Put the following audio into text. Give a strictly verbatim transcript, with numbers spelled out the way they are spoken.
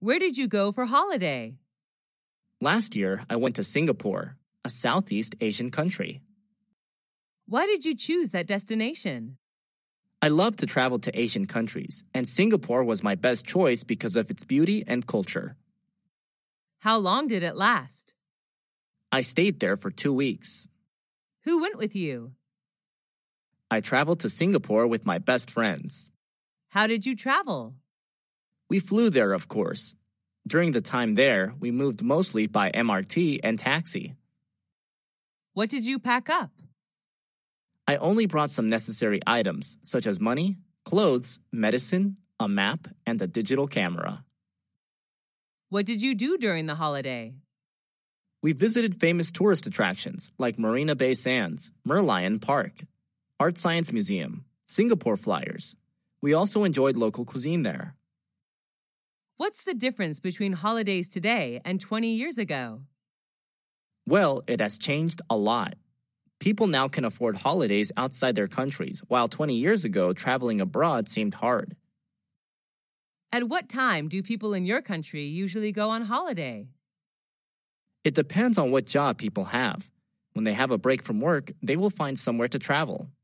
Where did you go for holiday? Last year, I went to Singapore, a Southeast Asian country. Why did you choose that destination? I love to travel to Asian countries, and Singapore was my best choice because of its beauty and culture. How long did it last? I stayed there for two weeks. Who went with you? I traveled to Singapore with my best friends. How did you travel? We flew there, of course. During the time there, we moved mostly by M R T and taxi. What did you pack up? I only brought some necessary items, such as money, clothes, medicine, a map, and a digital camera. What did you do during the holiday? We visited famous tourist attractions like Marina Bay Sands, Merlion Park, Art Science Museum, Singapore Flyers. We also enjoyed local cuisine there. What's the difference between holidays today and twenty years ago? Well, it has changed a lot. People now can afford holidays outside their countries, while twenty years ago, traveling abroad seemed hard. At what time do people in your country usually go on holiday? It depends on what job people have. When they have a break from work, they will find somewhere to travel.